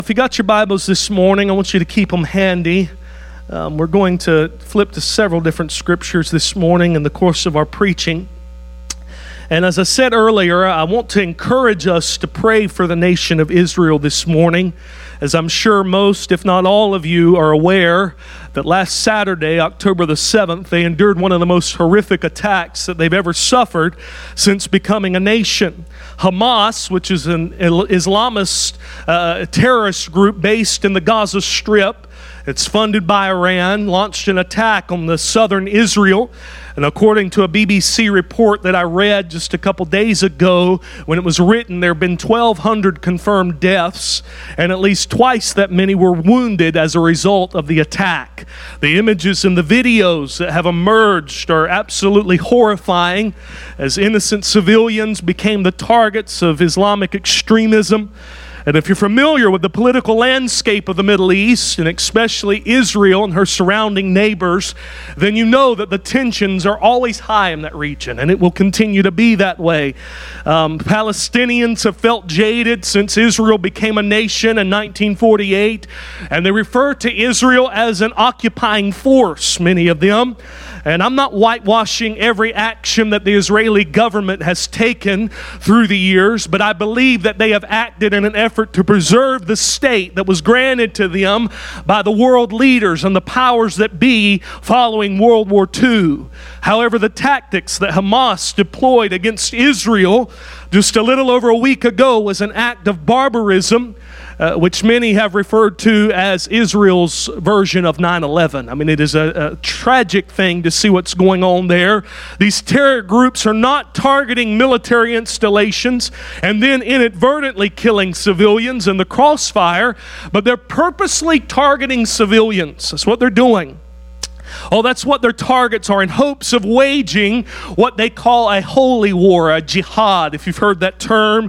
If you got your Bibles this morning, I want you to keep them handy. We're going to flip to several different scriptures this morning in the course of our preaching. And as I said earlier, I want to encourage us to pray for the nation of Israel this morning. As I'm sure most, if not all of you, are aware that last Saturday, October the 7th, they endured one of the most horrific attacks that they've ever suffered since becoming a nation. Hamas, which is an Islamist terrorist group based in the Gaza Strip, it's funded by Iran, launched an attack on the southern Israel. And according to a BBC report that I read just a couple days ago, when it was written, there have been 1,200 confirmed deaths, and at least twice that many were wounded as a result of the attack. The images and the videos that have emerged are absolutely horrifying, as innocent civilians became the targets of Islamic extremism. And if you're familiar with the political landscape of the Middle East, and especially Israel and her surrounding neighbors, then you know that the tensions are always high in that region, and it will continue to be that way. Palestinians have felt jaded since Israel became a nation in 1948, and they refer to Israel as an occupying force, many of them. And I'm not whitewashing every action that the Israeli government has taken through the years, but I believe that they have acted in an effort to preserve the state that was granted to them by the world leaders and the powers that be following World War II. However, the tactics that Hamas deployed against Israel just a little over a week ago was an act of barbarism, which many have referred to as Israel's version of 9/11. I mean, it is a tragic thing to see what's going on there. These terror groups are not targeting military installations and then inadvertently killing civilians in the crossfire, but they're purposely targeting civilians. That's what they're doing. Oh, that's what their targets are, in hopes of waging what they call a holy war, a jihad. If you've heard that term,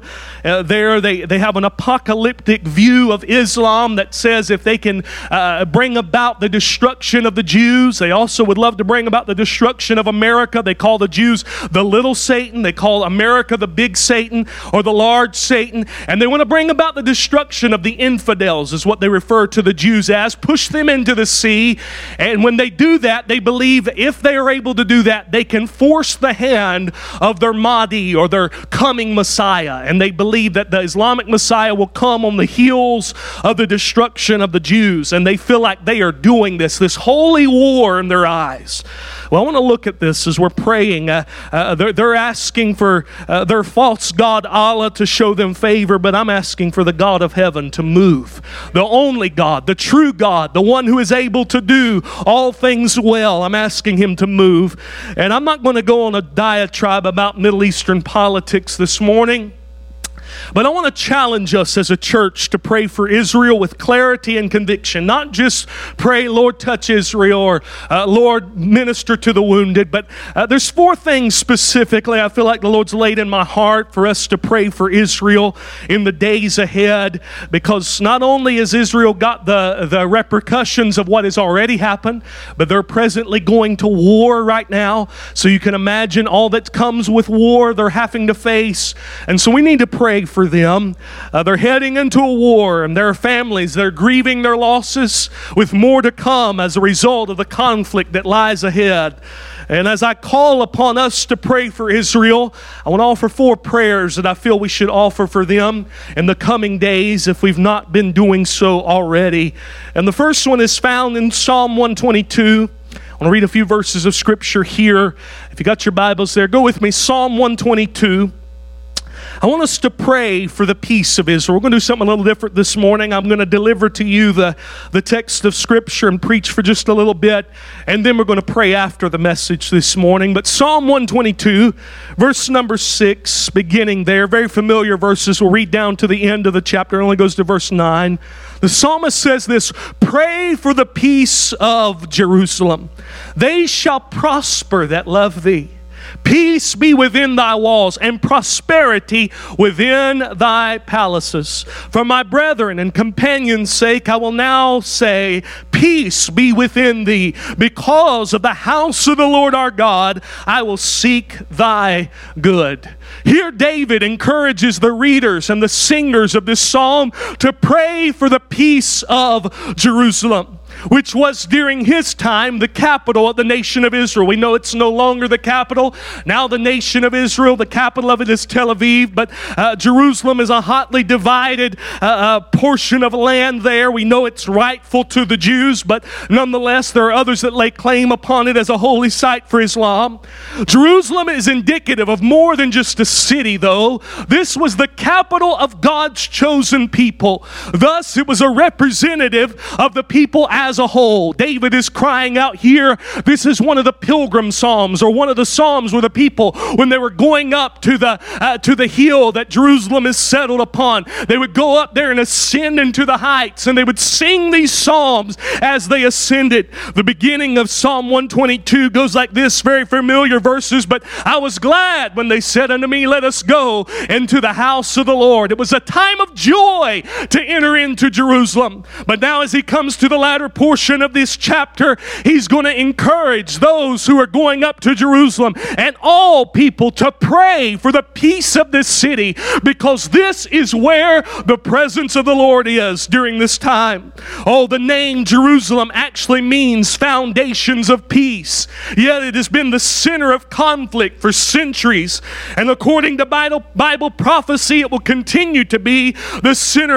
they have an apocalyptic view of Islam that says if they can bring about the destruction of the Jews, they also would love to bring about the destruction of America. They call the Jews the little Satan. They call America the big Satan or the large Satan. And they want to bring about the destruction of the infidels, is what they refer to the Jews as, push them into the sea. And when they do that, they believe if they are able to do that, they can force the hand of their Mahdi or their coming Messiah. And they believe that the Islamic Messiah will come on the heels of the destruction of the Jews. And they feel like they are doing this holy war in their eyes. Well, I want to look at this as we're praying. They're asking for their false god Allah to show them favor, but I'm asking for the God of heaven to move. The only God, the true God, the one who is able to do all things well. I'm asking him to move. And I'm not going to go on a diatribe about Middle Eastern politics this morning. But I want to challenge us as a church to pray for Israel with clarity and conviction. Not just pray, Lord, touch Israel, or Lord, minister to the wounded. But there's four things specifically I feel like the Lord's laid in my heart for us to pray for Israel in the days ahead. Because not only has Israel got the repercussions of what has already happened, but they're presently going to war right now. So you can imagine all that comes with war they're having to face. And so we need to pray for them. They're heading into a war, and their families, they're grieving their losses with more to come as a result of the conflict that lies ahead. And as I call upon us to pray for Israel, I want to offer four prayers that I feel we should offer for them in the coming days if we've not been doing so already. And the first one is found in Psalm 122. I want to read a few verses of Scripture here. If you got your Bibles there, go with me. Psalm 122. I want us to pray for the peace of Israel. We're going to do something a little different this morning. I'm going to deliver to you the text of Scripture and preach for just a little bit, and then we're going to pray after the message this morning. But Psalm 122, verse number 6, beginning there, very familiar verses. We'll read down to the end of the chapter. It only goes to verse 9. The psalmist says this: "Pray for the peace of Jerusalem. They shall prosper that love thee. Peace be within thy walls, and prosperity within thy palaces. For my brethren and companions' sake, I will now say, peace be within thee. Because of the house of the Lord our God, I will seek thy good." Here David encourages the readers and the singers of this psalm to pray for the peace of Jerusalem, which was during his time the capital of the nation of Israel. We know it's no longer the capital. Now the nation of Israel, the capital of it is Tel Aviv, but Jerusalem is a hotly divided portion of land there. We know it's rightful to the Jews, but nonetheless there are others that lay claim upon it as a holy site for Islam. Jerusalem is indicative of more than just a city, though. This was the capital of God's chosen people. Thus, it was a representative of the people as a whole. David is crying out here. This is one of the pilgrim psalms, or one of the psalms where the people, when they were going up to the hill that Jerusalem is settled upon, they would go up there and ascend into the heights, and they would sing these psalms as they ascended. The beginning of Psalm 122 goes like this, very familiar verses, but I was glad when they said unto me, let us go into the house of the Lord. It was a time of joy to enter into Jerusalem. But now as he comes to the latter portion of this chapter, he's going to encourage those who are going up to Jerusalem and all people to pray for the peace of this city, because this is where the presence of the Lord is during this time. Oh, the name Jerusalem actually means foundations of peace, yet it has been the center of conflict for centuries, and according to Bible prophecy, it will continue to be the center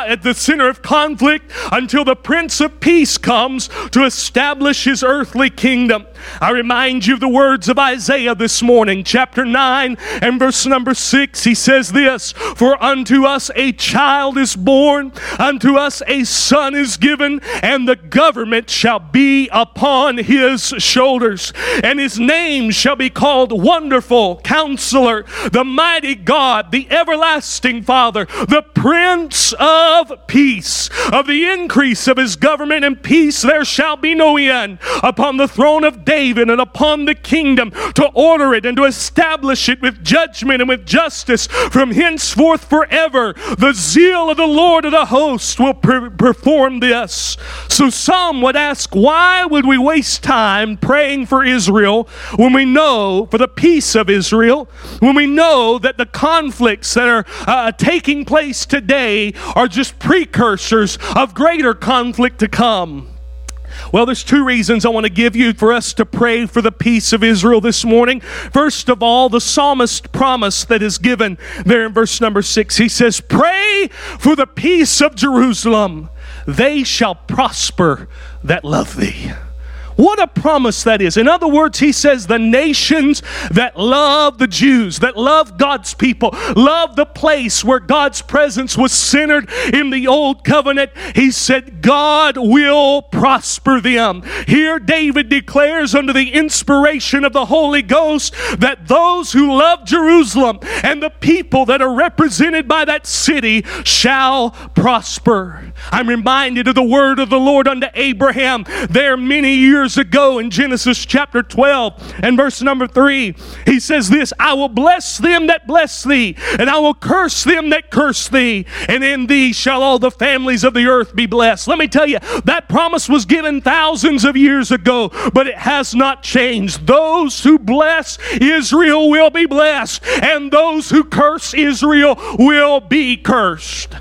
of conflict until the Prince of Peace comes to establish his earthly kingdom. I remind you of the words of Isaiah this morning, chapter 9 and verse number 6. He says this, for unto us a child is born, unto us a son is given, and the government shall be upon his shoulders, and his name shall be called Wonderful Counselor, the Mighty God, the Everlasting Father, the Prince of Peace. Of the increase of his government and peace there shall be no end, upon the throne of David and upon the kingdom, to order it and to establish it with judgment and with justice from henceforth forever. The zeal of the Lord of the hosts will perform this. So some would ask, why would we waste time praying for Israel when we know, for the peace of Israel, when we know that the conflicts that are taking place today are just precursors of greater conflict to come? Well, there's two reasons I want to give you for us to pray for the peace of Israel this morning. First of all, the psalmist promise that is given there in verse number 6. He says, pray for the peace of Jerusalem. They shall prosper that love thee. What a promise that is. In other words, he says the nations that love the Jews, that love God's people, love the place where God's presence was centered in the old covenant, he said God will prosper them. Here David declares under the inspiration of the Holy Ghost that those who love Jerusalem and the people that are represented by that city shall prosper. I'm reminded of the word of the Lord unto Abraham there many years ago in Genesis chapter 12 and verse number 3. He says this, I will bless them that bless thee, and I will curse them that curse thee, and in thee shall all the families of the earth be blessed. Let me tell you, that promise was given thousands of years ago, but it has not changed. Those who bless Israel will be blessed, and those who curse Israel will be cursed.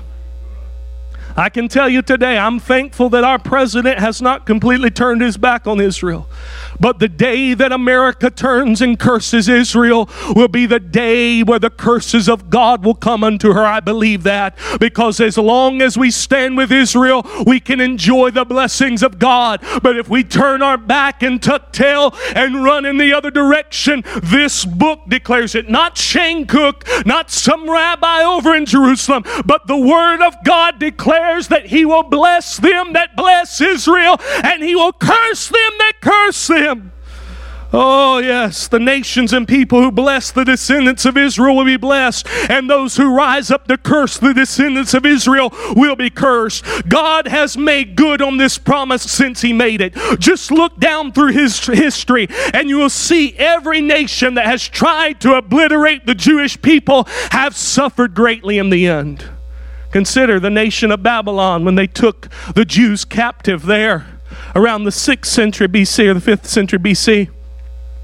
I can tell you today, I'm thankful that our president has not completely turned his back on Israel. But the day that America turns and curses Israel will be the day where the curses of God will come unto her. I believe that, because as long as we stand with Israel, we can enjoy the blessings of God. But if we turn our back and tuck tail and run in the other direction, this book declares it. Not Shane Cook, not some rabbi over in Jerusalem, but the Word of God declares that He will bless them that bless Israel, and He will curse them that curse them. Oh yes, the nations and people who bless the descendants of Israel will be blessed, and those who rise up to curse the descendants of Israel will be cursed. God has made good on this promise since He made it. Just look down through His history and you will see every nation that has tried to obliterate the Jewish people have suffered greatly in the end. Consider the nation of Babylon when they took the Jews captive there around the 6th century BC or the 5th century BC.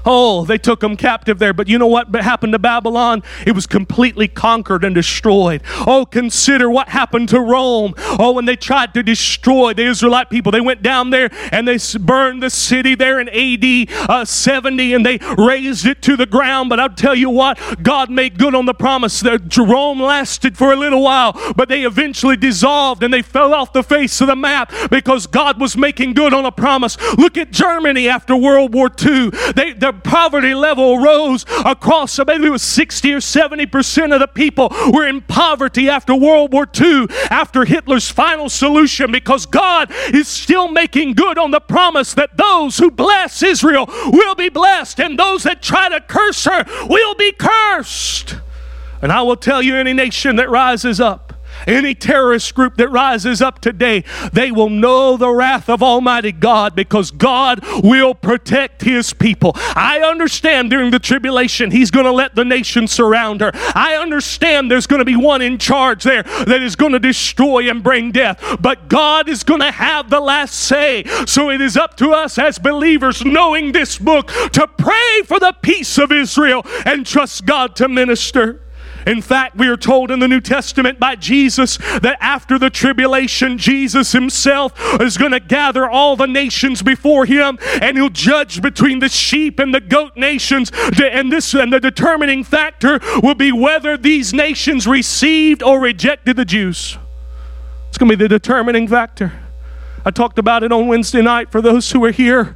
Oh, they took them captive there. But you know what happened to Babylon? It was completely conquered and destroyed. Oh, consider what happened to Rome. Oh, when they tried to destroy the Israelite people, they went down there and they burned the city there in AD 70, and they razed it to the ground. But I'll tell you what, God made good on the promise. Rome lasted for a little while, but they eventually dissolved and they fell off the face of the map because God was making good on a promise. Look at Germany after World War II. The poverty level rose across, maybe it was 60 or 70% of the people were in poverty after World War II, after Hitler's final solution, because God is still making good on the promise that those who bless Israel will be blessed, and those that try to curse her will be cursed. And I will tell you, any nation that rises up, any terrorist group that rises up today, they will know the wrath of Almighty God, because God will protect His people. I understand during the tribulation He's going to let the nation surround her. I understand there's going to be one in charge there that is going to destroy and bring death. But God is going to have the last say. So it is up to us as believers, knowing this book, to pray for the peace of Israel and trust God to minister. In fact, we are told in the New Testament by Jesus that after the tribulation, Jesus Himself is going to gather all the nations before Him, and He'll judge between the sheep and the goat nations. And the determining factor will be whether these nations received or rejected the Jews. It's going to be the determining factor. I talked about it on Wednesday night for those who are here.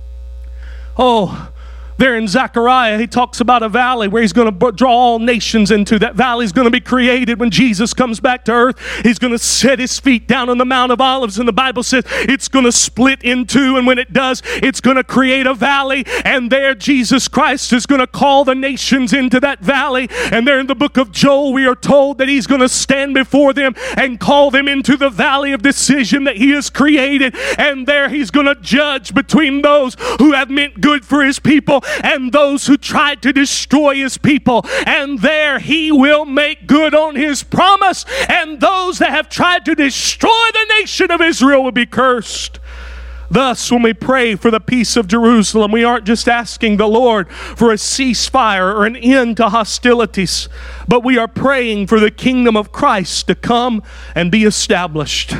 Oh, there in Zechariah, he talks about a valley where He's going to draw all nations into. That valley is going to be created when Jesus comes back to earth. He's going to set His feet down on the Mount of Olives, and the Bible says it's going to split in two, and when it does, it's going to create a valley, and there Jesus Christ is going to call the nations into that valley. And there in the book of Joel, we are told that He's going to stand before them and call them into the valley of decision that He has created, and there He's going to judge between those who have meant good for His people and those who tried to destroy His people. And there He will make good on His promise, and those that have tried to destroy the nation of Israel will be cursed. Thus, when we pray for the peace of Jerusalem, we aren't just asking the Lord for a ceasefire or an end to hostilities, but we are praying for the kingdom of Christ to come and be established.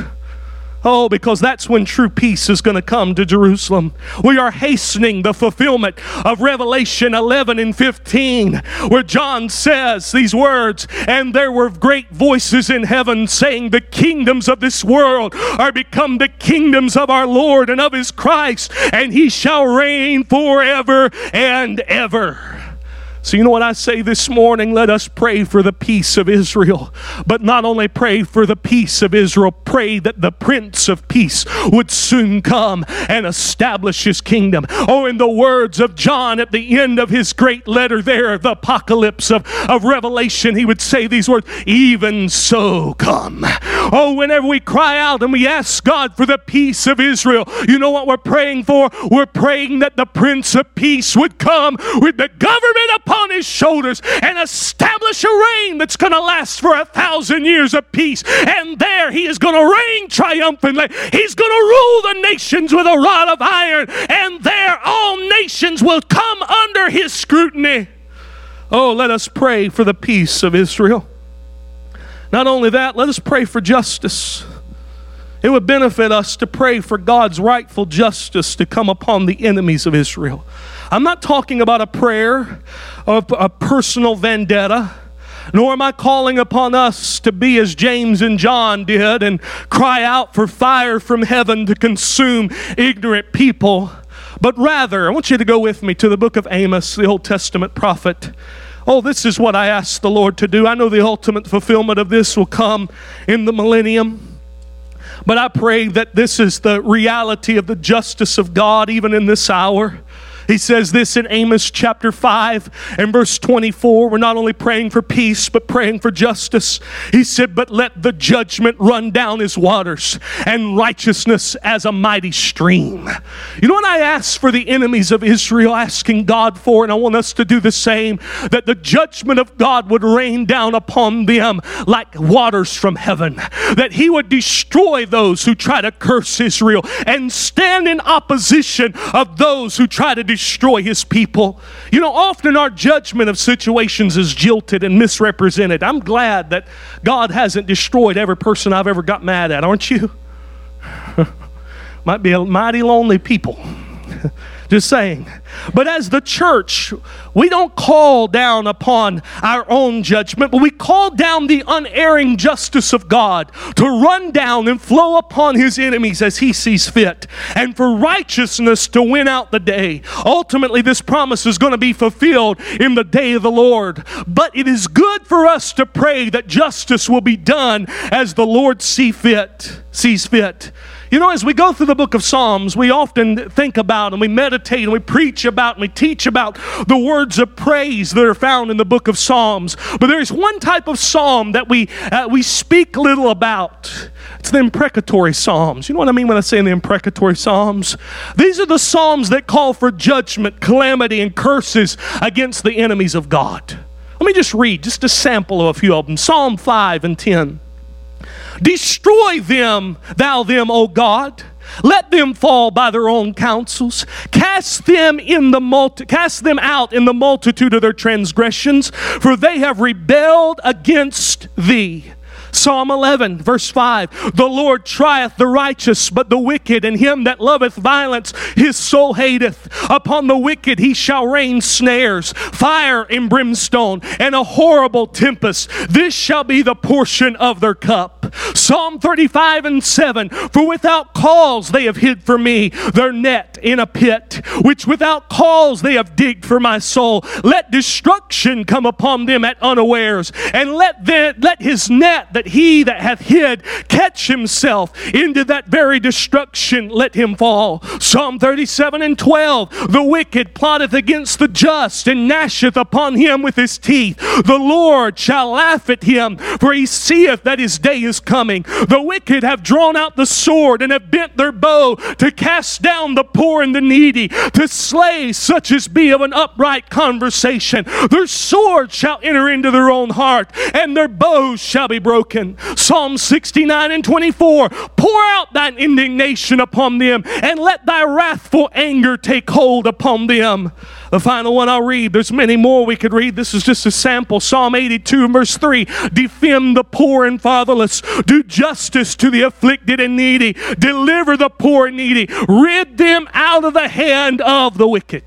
Oh, because that's when true peace is going to come to Jerusalem. We are hastening the fulfillment of Revelation 11 and 15, where John says these words, "And there were great voices in heaven saying, the kingdoms of this world are become the kingdoms of our Lord and of His Christ, and He shall reign forever and ever." So you know what I say this morning? Let us pray for the peace of Israel. But not only pray for the peace of Israel, pray that the Prince of Peace would soon come and establish His kingdom. Oh, in the words of John at the end of his great letter there, the apocalypse of Revelation, he would say these words, "Even so come." Oh, whenever we cry out and we ask God for the peace of Israel, you know what we're praying for? We're praying that the Prince of Peace would come with the government upon His shoulders and establish a reign that's going to last for 1,000 years of peace. And there He is going to reign triumphantly. He's going to rule the nations with a rod of iron, and there all nations will come under His scrutiny. Oh, let us pray for the peace of Israel. Not only that, let us pray for justice. It would benefit us to pray for God's rightful justice to come upon the enemies of Israel. I'm not talking about a prayer of a personal vendetta, nor am I calling upon us to be as James and John did and cry out for fire from heaven to consume ignorant people. But rather, I want you to go with me to the book of Amos, the Old Testament prophet. Oh, this is what I ask the Lord to do. I know the ultimate fulfillment of this will come in the millennium. But I pray that this is the reality of the justice of God even in this hour. He says this in Amos chapter 5 and verse 24. We're not only praying for peace, but praying for justice. He said, "But let the judgment run down as waters, and righteousness as a mighty stream." You know what I ask for the enemies of Israel, asking God for, and I want us to do the same, that the judgment of God would rain down upon them like waters from heaven. That He would destroy those who try to curse Israel and stand in opposition of those who try to destroy his people. You know, often our judgment of situations is jilted and misrepresented. I'm glad that God hasn't destroyed every person I've ever got mad at, aren't you? Might be a mighty lonely people. Just saying. But as the church, we don't call down upon our own judgment, but we call down the unerring justice of God to run down and flow upon his enemies as he sees fit, and for righteousness to win out the day. Ultimately, this promise is going to be fulfilled in the day of the Lord. But it is good for us to pray that justice will be done as the Lord sees fit. You know, as we go through the book of Psalms, we often think about and we meditate and we preach about and we teach about the words of praise that are found in the book of Psalms. But there is one type of psalm that we speak little about. It's the imprecatory psalms. You know what I mean when I say the imprecatory psalms? These are the psalms that call for judgment, calamity, and curses against the enemies of God. Let me just read just a sample of a few of them. Psalm 5 and 10. Destroy them, thou them, O God. Let them fall by their own counsels. Cast them out in the multitude of their transgressions, for they have rebelled against thee. Psalm 11, verse 5. The Lord trieth the righteous, but the wicked and him that loveth violence his soul hateth. Upon the wicked he shall rain snares, fire and brimstone, and a horrible tempest. This shall be the portion of their cup. Psalm 35 and 7. For without cause they have hid for me their net in a pit, which without cause they have digged for my soul. Let destruction come upon them at unawares, and let his net that he that hath hid catch himself into that very destruction, let him fall. Psalm 37 and 12. The wicked plotteth against the just, and gnasheth upon him with his teeth. The Lord shall laugh at him, for he seeth that his day is coming. The wicked have drawn out the sword, and have bent their bow to cast down the poor and the needy, to slay such as be of an upright conversation. Their sword shall enter into their own heart, and their bows shall be broken. Psalm 69 and 24. Pour out thine indignation upon them, and let thy wrathful anger take hold upon them. The final one I'll read. There's many more we could read. This is just a sample. Psalm 82 verse 3. Defend the poor and fatherless. Do justice to the afflicted and needy. Deliver the poor and needy. Rid them out of the hand of the wicked.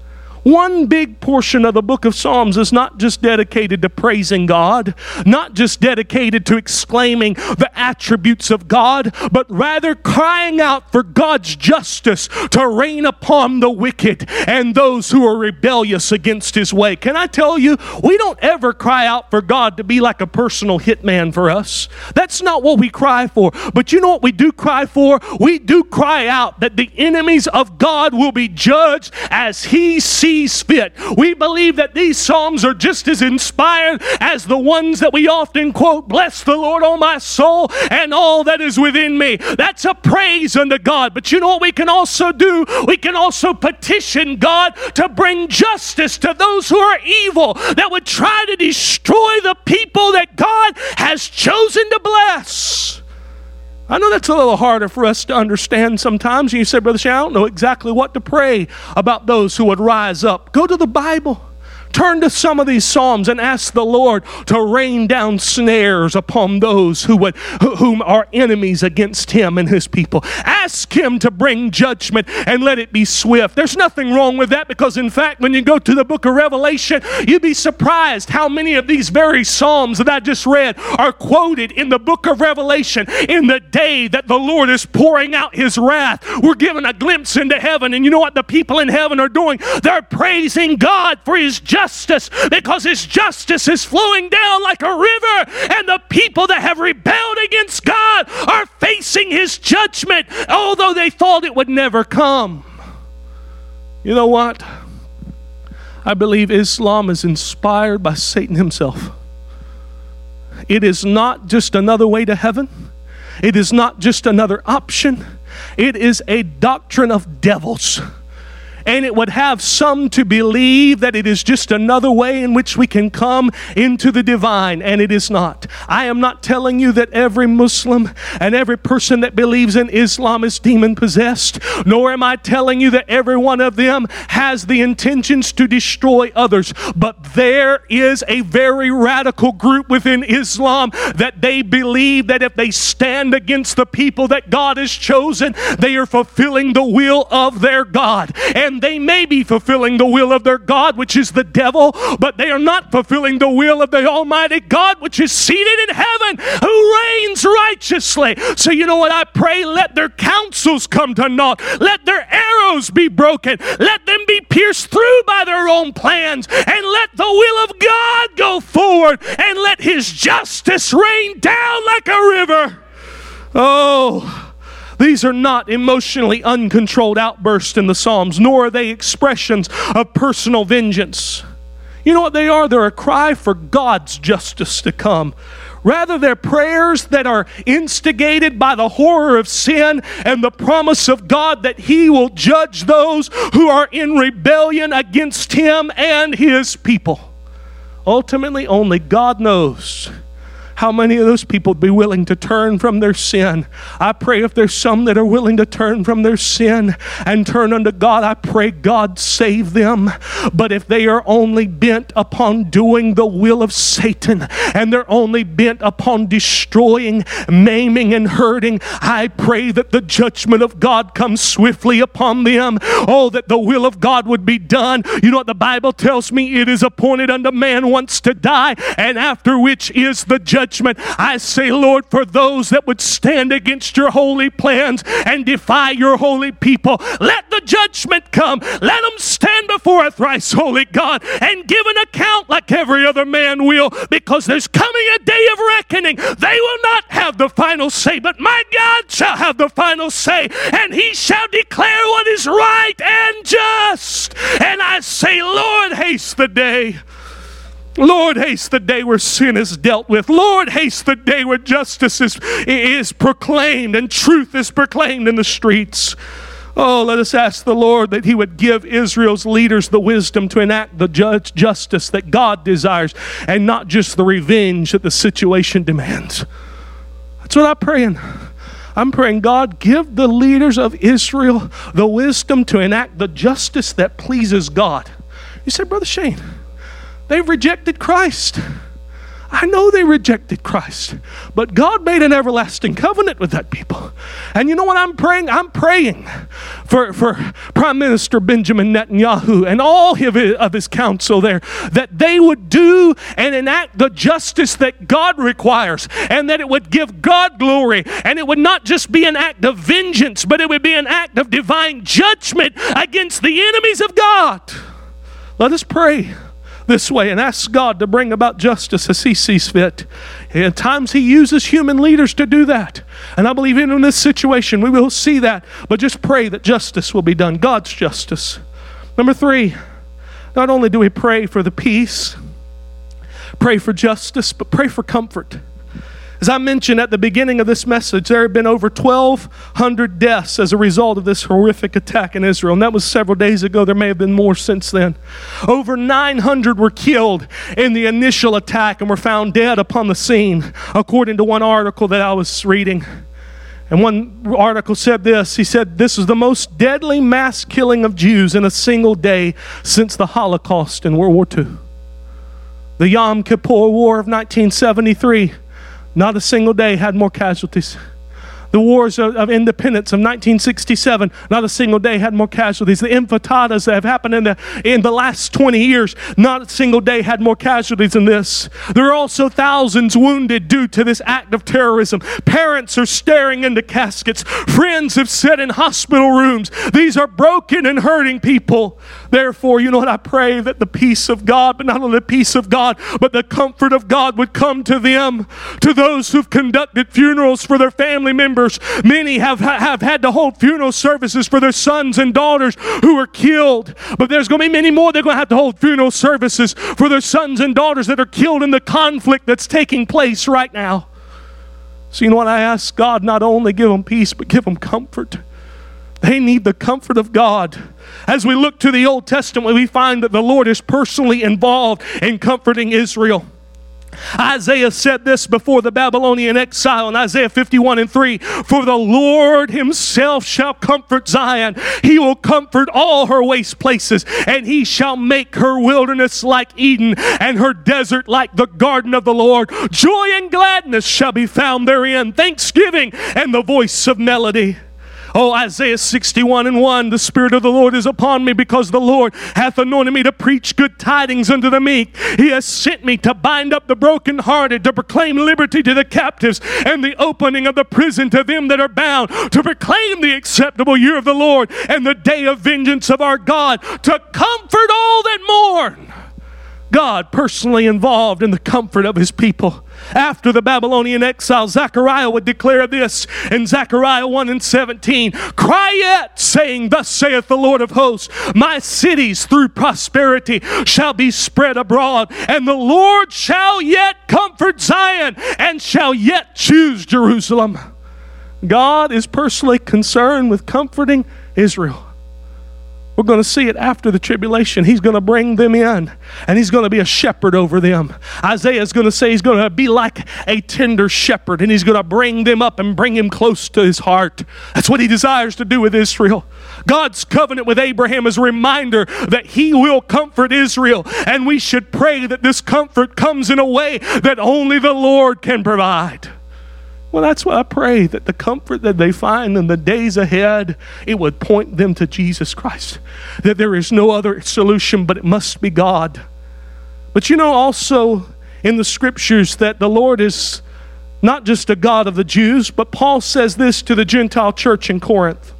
One big portion of the book of Psalms is not just dedicated to praising God, not just dedicated to exclaiming the attributes of God, but rather crying out for God's justice to reign upon the wicked and those who are rebellious against his way. Can I tell you, we don't ever cry out for God to be like a personal hitman for us. That's not what we cry for. But you know what we do cry for? We do cry out that the enemies of God will be judged as he sees fit. We believe that these psalms are just as inspired as the ones that we often quote, bless the Lord, O my soul, and all that is within me. That's a praise unto God. But you know what we can also do? We can also petition God to bring justice to those who are evil, that would try to destroy the people that God has chosen to bless. I know that's a little harder for us to understand sometimes. And you say, Brother Shane, I don't know exactly what to pray about those who would rise up. Go to the Bible. Turn to some of these psalms and ask the Lord to rain down snares upon those whom are enemies against him and his people. Ask him to bring judgment and let it be swift. There's nothing wrong with that, because in fact, when you go to the book of Revelation, you'd be surprised how many of these very psalms that I just read are quoted in the book of Revelation in the day that the Lord is pouring out his wrath. We're given a glimpse into heaven, and you know what the people in heaven are doing? They're praising God for his justice, because his justice is flowing down like a river, and the people that have rebelled against God are facing his judgment, although they thought it would never come. You know what? I believe Islam is inspired by Satan himself. It is not just another way to heaven. It is not just another option. It is a doctrine of devils. and it would have some to believe that it is just another way in which we can come into the divine, and it is not. I am not telling you that every Muslim and every person that believes in Islam is demon-possessed, nor am I telling you that every one of them has the intentions to destroy others. But there is a very radical group within Islam that they believe that if they stand against the people that God has chosen, they are fulfilling the will of their God. And they may be fulfilling the will of their God, which is the devil, but they are not fulfilling the will of the Almighty God, which is seated in heaven, who reigns righteously. So you know what I pray? Let their counsels come to naught. Let their arrows be broken. Let them be pierced through by their own plans. And let the will of God go forward. And let His justice rain down like a river. Oh, these are not emotionally uncontrolled outbursts in the Psalms, nor are they expressions of personal vengeance. You know what they are? They're a cry for God's justice to come. Rather, they're prayers that are instigated by the horror of sin and the promise of God that He will judge those who are in rebellion against Him and His people. Ultimately, only God knows how many of those people would be willing to turn from their sin. I pray if there's some that are willing to turn from their sin and turn unto God, I pray God save them. But if they are only bent upon doing the will of Satan, and they're only bent upon destroying, maiming, and hurting, I pray that the judgment of God comes swiftly upon them. Oh, that the will of God would be done. You know what the Bible tells me? It is appointed unto man once to die, and after which is the judgment. I say, Lord, for those that would stand against your holy plans and defy your holy people, let the judgment come. Let them stand before a thrice holy God and give an account like every other man will, because there's coming a day of reckoning. They will not have the final say, but my God shall have the final say, and He shall declare what is right and just. And I say, Lord, haste the day. Lord, haste the day where sin is dealt with. Lord, haste the day where justice is proclaimed and truth is proclaimed in the streets. Oh, let us ask the Lord that He would give Israel's leaders the wisdom to enact the justice that God desires, and not just the revenge that the situation demands. That's what I'm praying. I'm praying, God, give the leaders of Israel the wisdom to enact the justice that pleases God. You said, Brother Shane, they've rejected Christ. I know they rejected Christ, but God made an everlasting covenant with that people. And you know what I'm praying? I'm praying for Prime Minister Benjamin Netanyahu and all of his council there, that they would do and enact the justice that God requires, and that it would give God glory, and it would not just be an act of vengeance, but it would be an act of divine judgment against the enemies of God. Let us pray this way and ask God to bring about justice as He sees fit. At times He uses human leaders to do that, and I believe in this situation we will see that. But just pray that justice will be done, God's justice. Number 3, not only do we pray for the peace, pray for justice, but pray for comfort. As I mentioned at the beginning of this message, there have been over 1,200 deaths as a result of this horrific attack in Israel. And that was several days ago. There may have been more since then. Over 900 were killed in the initial attack and were found dead upon the scene, according to one article that I was reading. And one article said this. He said, this is the most deadly mass killing of Jews in a single day since the Holocaust in World War II. The Yom Kippur War of 1973. Not a single day had more casualties. The wars of independence of 1967, not a single day had more casualties. The intifadas that have happened in the last 20 years, not a single day had more casualties than this. There are also thousands wounded due to this act of terrorism. Parents are staring into caskets. Friends have sat in hospital rooms. These are broken and hurting people. Therefore, you know what, I pray that the peace of God, but not only the peace of God, but the comfort of God would come to them, to those who've conducted funerals for their family members. Many have had to hold funeral services for their sons and daughters who were killed. But there's going to be many more that are going to have to hold funeral services for their sons and daughters that are killed in the conflict that's taking place right now. So you know what, I ask God, not only give them peace, but give them comfort. They need the comfort of God. As we look to the Old Testament, we find that the Lord is personally involved in comforting Israel. Isaiah said this before the Babylonian exile in Isaiah 51:3, "For the Lord himself shall comfort Zion. He will comfort all her waste places, and he shall make her wilderness like Eden, and her desert like the garden of the Lord. Joy and gladness shall be found therein, thanksgiving and the voice of melody." Oh, Isaiah 61:1, "The Spirit of the Lord is upon me, because the Lord hath anointed me to preach good tidings unto the meek. He has sent me to bind up the brokenhearted, to proclaim liberty to the captives, and the opening of the prison to them that are bound, to proclaim the acceptable year of the Lord, and the day of vengeance of our God, to comfort all that mourn." God personally involved in the comfort of his people. After the Babylonian exile, Zechariah would declare this in Zechariah 1:17, "Cry yet, saying, Thus saith the Lord of hosts, my cities through prosperity shall be spread abroad, and the Lord shall yet comfort Zion, and shall yet choose Jerusalem." God is personally concerned with comforting Israel. We're going to see it after the tribulation. He's going to bring them in, and he's going to be a shepherd over them. Isaiah is going to say he's going to be like a tender shepherd, and he's going to bring them up and bring him close to his heart. That's what he desires to do with Israel. God's covenant with Abraham is a reminder that he will comfort Israel, and we should pray that this comfort comes in a way that only the Lord can provide. Well, that's why I pray that the comfort that they find in the days ahead, it would point them to Jesus Christ. That there is no other solution, but it must be God. But you know also in the scriptures that the Lord is not just a God of the Jews, but Paul says this to the Gentile church in Corinth.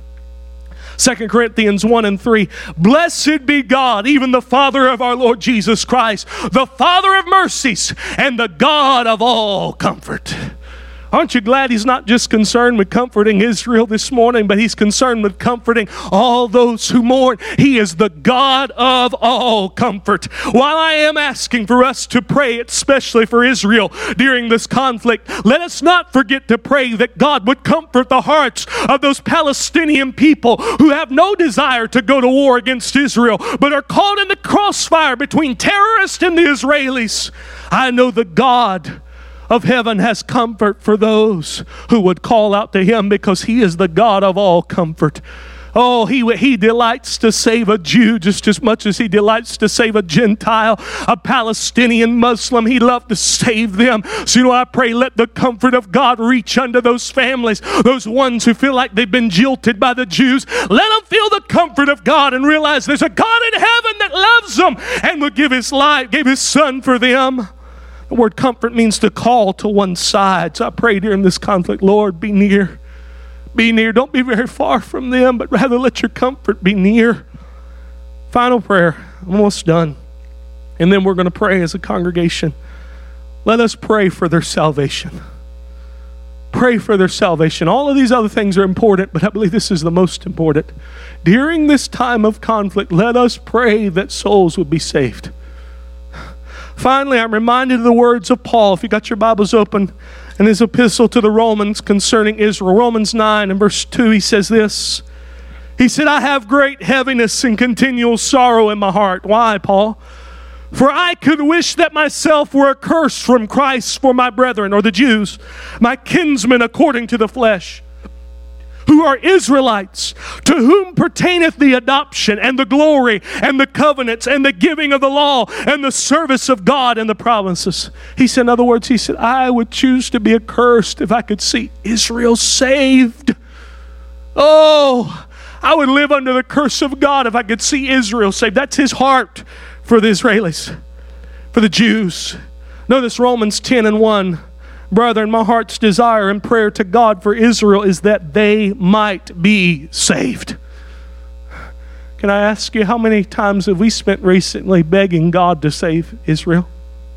2 Corinthians 1:3, "Blessed be God, even the Father of our Lord Jesus Christ, the Father of mercies, and the God of all comfort." Aren't you glad he's not just concerned with comforting Israel this morning, but he's concerned with comforting all those who mourn? He is the God of all comfort. While I am asking for us to pray, especially for Israel during this conflict, let us not forget to pray that God would comfort the hearts of those Palestinian people who have no desire to go to war against Israel, but are caught in the crossfire between terrorists and the Israelis. I know the God of heaven has comfort for those who would call out to him, because he is the God of all comfort. Oh, he delights to save a Jew just as much as he delights to save a Gentile, a Palestinian Muslim. He loved to save them. So, I pray, let the comfort of God reach unto those families, those ones who feel like they've been jilted by the Jews. Let them feel the comfort of God and realize there's a God in heaven that loves them and will give his life, gave his son for them. The word comfort means to call to one side. So I pray during this conflict, Lord, be near. Be near. Don't be very far from them, but rather let your comfort be near. Final prayer. I'm almost done. And then we're going to pray as a congregation. Let us pray for their salvation. Pray for their salvation. All of these other things are important, but I believe this is the most important. During this time of conflict, let us pray that souls will be saved. Finally, I'm reminded of the words of Paul. If you got your Bibles open, in his epistle to the Romans concerning Israel. Romans 9 and verse 2, he says this. He said, "I have great heaviness and continual sorrow in my heart." Why, Paul? "For I could wish that myself were accursed from Christ for my brethren," or the Jews, "my kinsmen according to the flesh, who are Israelites, to whom pertaineth the adoption and the glory and the covenants and the giving of the law and the service of God and the promises." He said, in other words, he said, I would choose to be accursed if I could see Israel saved. Oh, I would live under the curse of God if I could see Israel saved. That's his heart for the Israelis, for the Jews. Notice Romans 10 and 1. "Brethren, my heart's desire and prayer to God for Israel is that they might be saved." Can I ask you, how many times have we spent recently begging God to save Israel?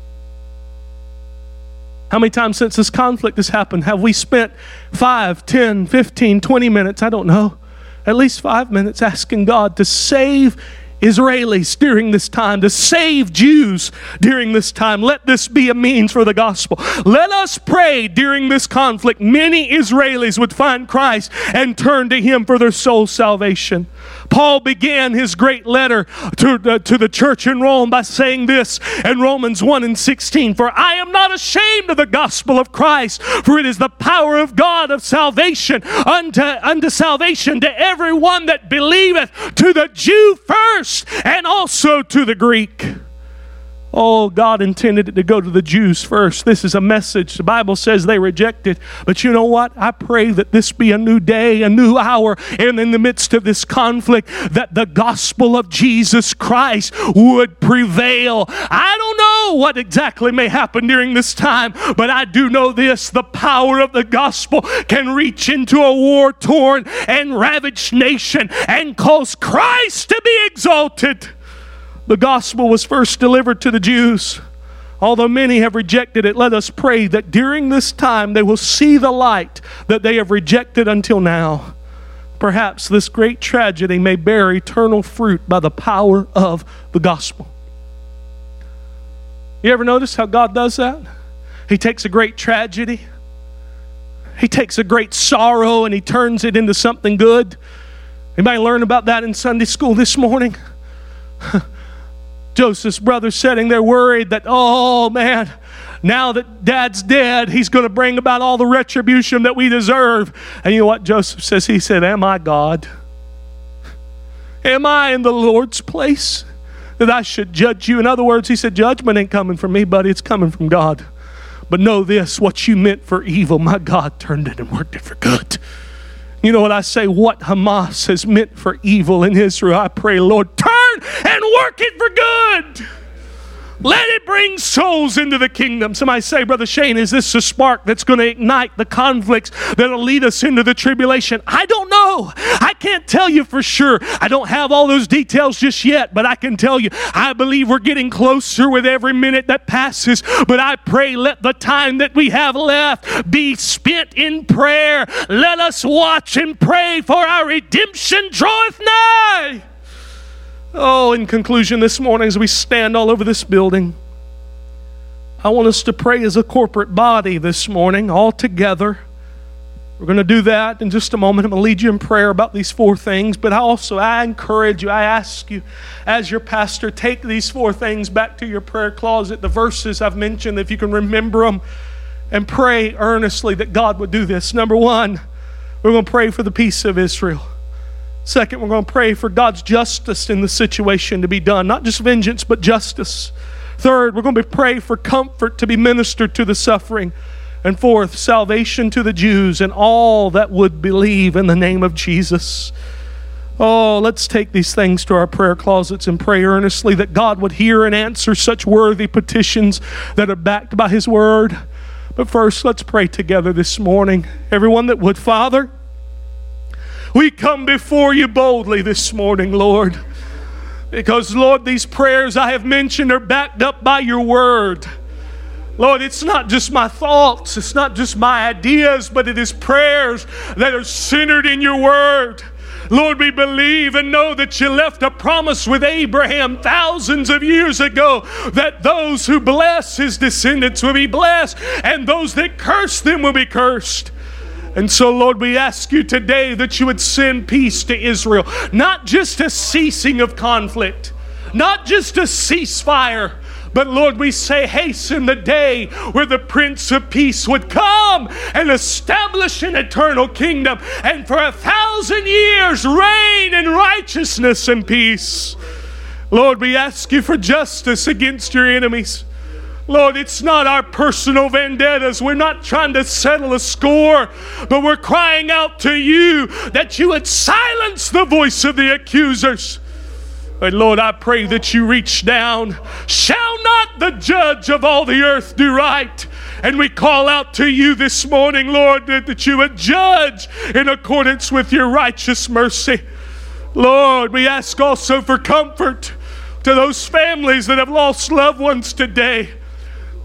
How many times since this conflict has happened have we spent 5, 10, 15, 20 minutes, I don't know, at least 5 minutes asking God to save Israelis during this time, to save Jews during this time. Let this be a means for the gospel. Let us pray during this conflict many Israelis would find Christ and turn to Him for their soul salvation. Paul began his great letter to the church in Rome by saying this in Romans 1:16, "For I am not ashamed of the gospel of Christ, for it is the power of God of salvation unto salvation to everyone that believeth, to the Jew first, and also to the Greek." Oh, God intended it to go to the Jews first. This is a message the Bible says they rejected. But you know what? I pray that this be a new day, a new hour, and in the midst of this conflict, that the gospel of Jesus Christ would prevail. I don't know what exactly may happen during this time, but I do know this: the power of the gospel can reach into a war-torn and ravaged nation and cause Christ to be exalted. The gospel was first delivered to the Jews. Although many have rejected it, let us pray that during this time they will see the light that they have rejected until now. Perhaps this great tragedy may bear eternal fruit by the power of the gospel. You ever notice how God does that? He takes a great tragedy, He takes a great sorrow, and He turns it into something good. Anybody learn about that in Sunday school this morning? Joseph's brothers sitting there worried that, oh man, now that Dad's dead, he's going to bring about all the retribution that we deserve. And you know what Joseph says? He said, "Am I God? Am I in the Lord's place that I should judge you?" In other words, he said, judgment ain't coming from me, buddy. It's coming from God. But know this: what you meant for evil, my God turned it and worked it for good. You know what I say? What Hamas has meant for evil in Israel, I pray, Lord, turn and work it for good. Let it bring souls into the kingdom. Somebody say, "Brother Shane, is this the spark that's going to ignite the conflicts that'll lead us into the tribulation?" I don't know. I can't tell you for sure. I don't have all those details just yet, but I can tell you, I believe we're getting closer with every minute that passes. But I pray, let the time that we have left be spent in prayer. Let us watch and pray, for our redemption draweth nigh. Oh, in conclusion this morning, as we stand all over this building, I want us to pray as a corporate body this morning, all together. We're going to do that in just a moment. I'm going to lead you in prayer about these four things. But I encourage you, I ask you, as your pastor, take these four things back to your prayer closet, the verses I've mentioned, if you can remember them, and pray earnestly that God would do this. Number one, we're going to pray for the peace of Israel. Second, we're going to pray for God's justice in the situation to be done. Not just vengeance, but justice. Third, we're going to pray for comfort to be ministered to the suffering. And fourth, salvation to the Jews and all that would believe in the name of Jesus. Oh, let's take these things to our prayer closets and pray earnestly that God would hear and answer such worthy petitions that are backed by His Word. But first, let's pray together this morning. Everyone that would, Father, we come before you boldly this morning, Lord, because, Lord, these prayers I have mentioned are backed up by your word. Lord, it's not just my thoughts, it's not just my ideas, but it is prayers that are centered in your word. Lord, we believe and know that you left a promise with Abraham thousands of years ago that those who bless his descendants will be blessed, and those that curse them will be cursed. And so, Lord, we ask you today that you would send peace to Israel. Not just a ceasing of conflict, not just a ceasefire, but Lord, we say hasten the day where the Prince of Peace would come and establish an eternal kingdom, and for 1,000 years reign in righteousness and peace. Lord, we ask you for justice against your enemies. Lord, it's not our personal vendettas. We're not trying to settle a score, but we're crying out to you that you would silence the voice of the accusers. But Lord, I pray that you reach down. Shall not the judge of all the earth do right? And we call out to you this morning, Lord, that you would judge in accordance with your righteous mercy. Lord, we ask also for comfort to those families that have lost loved ones today.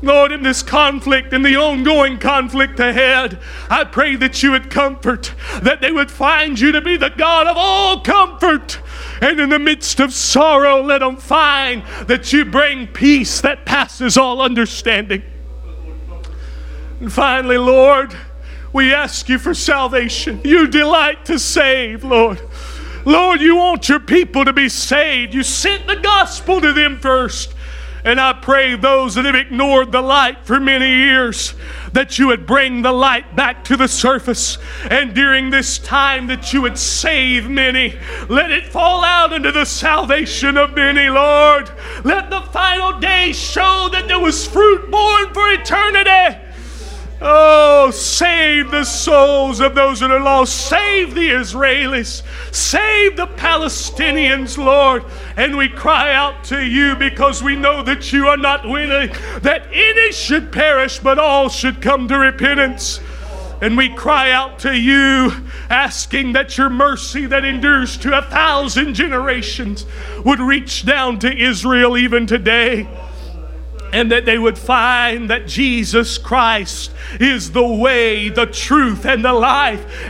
Lord, in this conflict, in the ongoing conflict ahead, I pray that you would comfort, that they would find you to be the God of all comfort. And in the midst of sorrow, let them find that you bring peace that passes all understanding. And finally, Lord, we ask you for salvation. You delight to save, Lord. Lord, you want your people to be saved. You sent the gospel to them first. And I pray those that have ignored the light for many years, that you would bring the light back to the surface. And during this time that you would save many. Let it fall out into the salvation of many, Lord. Let the final days show that there was fruit born for eternity. Oh, save the souls of those that are lost. Save the Israelis. Save the Palestinians, Lord. And we cry out to you because we know that you are not willing that any should perish, but all should come to repentance. And we cry out to you, asking that your mercy that endures to 1,000 generations would reach down to Israel even today. And that they would find that Jesus Christ is the way, the truth, and the life.